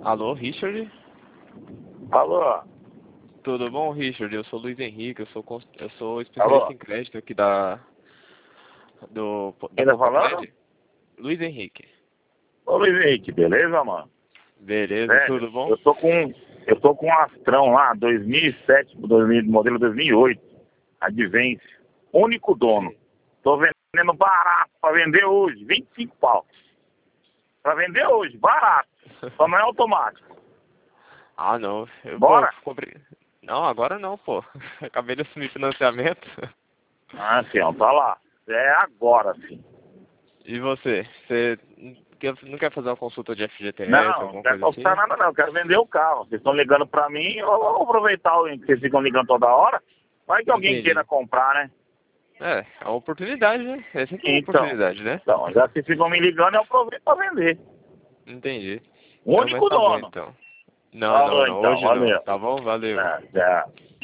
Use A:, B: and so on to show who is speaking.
A: Alô, Richard?
B: Alô?
A: Tudo bom, Richard? Eu sou Luiz Henrique, eu sou
B: Alô?
A: especialista em crédito aqui da
B: Quem tá falando?
A: Portocred. Luiz Henrique.
B: Ô Luiz Henrique, beleza, mano?
A: Beleza,
B: Velho,
A: tudo bom?
B: eu tô com um Astrão lá, 2007, modelo 2008, Advance, único dono.
A: Sim.
B: Tô vendendo barato pra vender hoje, 25 pau. Pra vender hoje, barato. Só não é automático.
A: Ah, não.
B: Bora?
A: Comprei. Não, agora não, pô. Acabei de assumir financiamento.
B: Ah, então, tá lá. É agora, sim.
A: E você? Não quer fazer uma consulta de FGTS,
B: Não
A: alguma
B: quero
A: coisa
B: consultar
A: assim?
B: nada não, eu quero vender o carro. Vocês estão ligando pra mim, eu vou aproveitar que vocês ficam ligando toda hora. Vai que alguém queira
A: Entendi.
B: comprar, né?
A: É uma oportunidade, né? É sempre uma
B: Então,
A: oportunidade, né?
B: já que vocês ficam me ligando, eu aproveito pra vender.
A: Entendi.
B: O
A: Não, mas
B: único
A: tá bom
B: dono.
A: então. Não,
B: Falou
A: não,
B: então,
A: hoje não.
B: valeu.
A: Tá bom? Valeu.
B: Já.